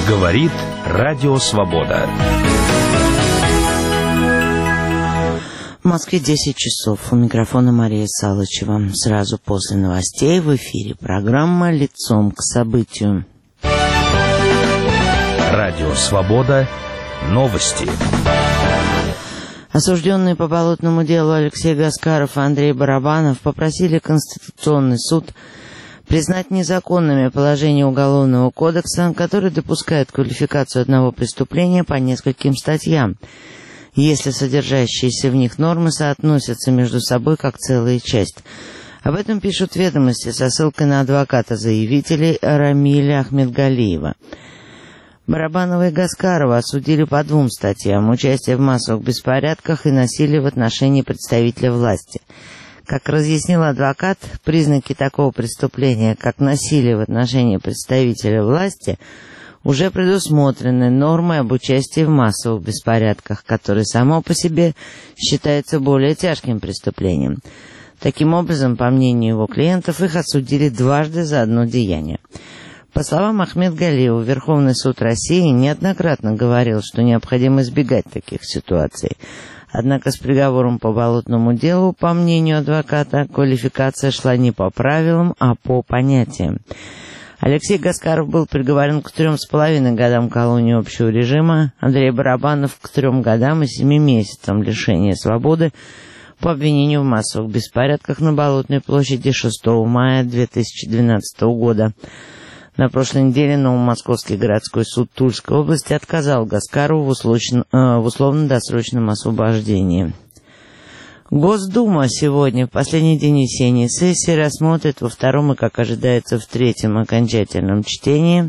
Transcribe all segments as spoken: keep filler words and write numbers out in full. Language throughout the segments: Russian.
Говорит Радио Свобода. В Москве десять часов. У микрофона Мария Салычева. Сразу после новостей в эфире программа «Лицом к событию». Радио Свобода. Новости. Осужденные по болотному делу Алексей Гаскаров и Андрей Барабанов попросили Конституционный суд признать незаконными положения Уголовного кодекса, которые допускают квалификацию одного преступления по нескольким статьям, если содержащиеся в них нормы соотносятся между собой как целая часть. Об этом пишут «Ведомости» со ссылкой на адвоката-заявителей Рамиля Ахмедгалиева. Барабанова и Гаскарова осудили по двум статьям: участие в массовых беспорядках и насилие в отношении представителя власти. Как разъяснил адвокат, признаки такого преступления, как насилие в отношении представителя власти, уже предусмотрены нормой об участии в массовых беспорядках, которое само по себе считается более тяжким преступлением. Таким образом, по мнению его клиентов, их осудили дважды за одно деяние. По словам Ахмедгалиева, Верховный суд России неоднократно говорил, что необходимо избегать таких ситуаций. Однако с приговором по болотному делу, по мнению адвоката, квалификация шла не по правилам, а по понятиям. Алексей Гаскаров был приговорен к трем с половиной годам колонии общего режима, Андрей Барабанов к трем годам и семи месяцам лишения свободы по обвинению в массовых беспорядках на Болотной площади шестого мая две тысячи двенадцатого года. На прошлой неделе Новомосковский городской суд Тульской области отказал Гаскарову в, условно, э, в условно-досрочном освобождении. Госдума сегодня, в последний день весенней сессии, рассмотрит во втором и, как ожидается, в третьем окончательном чтении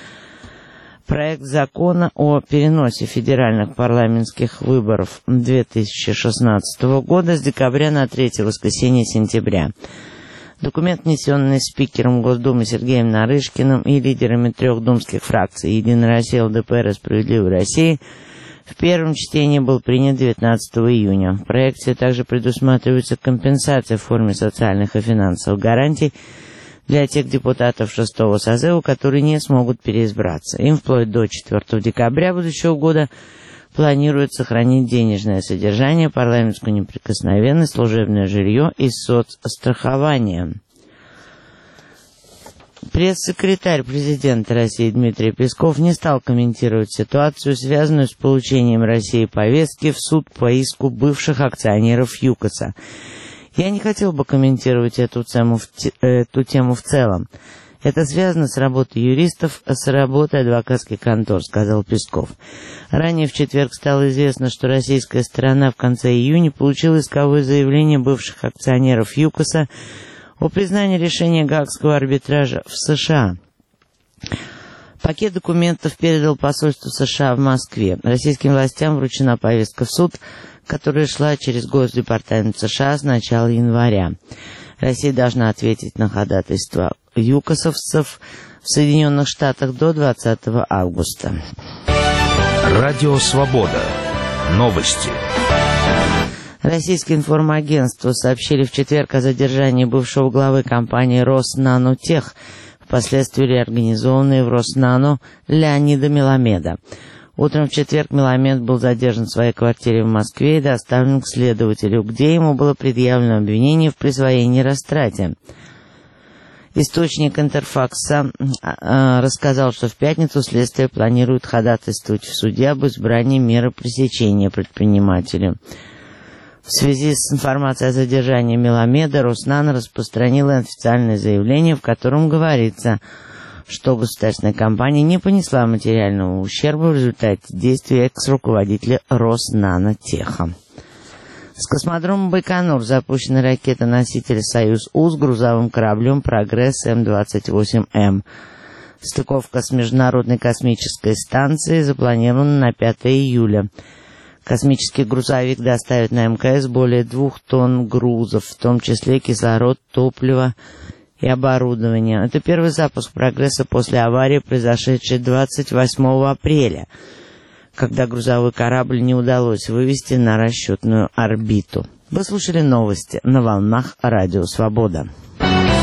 проект закона о переносе федеральных парламентских выборов две тысячи шестнадцатого года с декабря на третье воскресенье сентября. Документ, внесенный спикером Госдумы Сергеем Нарышкиным и лидерами трех думских фракций «Единая Россия», ЛДПР и «Справедливая Россия», в первом чтении был принят девятнадцатого июня. В проекте также предусматривается компенсация в форме социальных и финансовых гарантий для тех депутатов шестого созыва, которые не смогут переизбраться. Им вплоть до четвёртого декабря будущего года планируют сохранить денежное содержание, парламентскую неприкосновенность, служебное жилье и соцстрахование. Пресс-секретарь президента России Дмитрий Песков не стал комментировать ситуацию, связанную с получением России повестки в суд по иску бывших акционеров ЮКОСа. «Я не хотел бы комментировать эту тему в, те, эту тему в целом. Это связано с работой юристов, с работой адвокатских контор», — сказал Песков. Ранее в четверг стало известно, что российская сторона в конце июня получила исковое заявление бывших акционеров ЮКОСа о признании решения Гаагского арбитража в США. Пакет документов передал посольство США в Москве. Российским властям вручена повестка в суд, которая шла через Госдепартамент США с начала января. Россия должна ответить на ходатайство юкосовцев в Соединенных Штатах до двадцатого августа. Радио Свобода. Новости. Российские информагентства сообщили в четверг о задержании бывшего главы компании «Роснанотех», впоследствии реорганизованной в «Роснано» Леонида Меламеда. Утром в четверг Меламед был задержан в своей квартире в Москве и доставлен к следователю, где ему было предъявлено обвинение в присвоении и растрате. Источник Интерфакса э, рассказал, что в пятницу следствие планирует ходатайствовать в суде об избрании меры пресечения предпринимателю. В связи с информацией о задержании Меламеда Роснано распространила официальное заявление, в котором говорится, что государственная компания не понесла материального ущерба в результате действий экс-руководителя Роснанотеха. С космодрома Байконур запущена ракета-носитель «Союз-У» с грузовым кораблем «Прогресс М двадцать восемь М». Стыковка с Международной космической станцией запланирована на пятое июля. Космический грузовик доставит на МКС более двух тонн грузов, в том числе кислород, топливо и оборудование. Это первый запуск «Прогресса» после аварии, произошедшей двадцать восьмого апреля, когда грузовой корабль не удалось вывести на расчетную орбиту. Вы слушали новости на волнах Радио Свобода.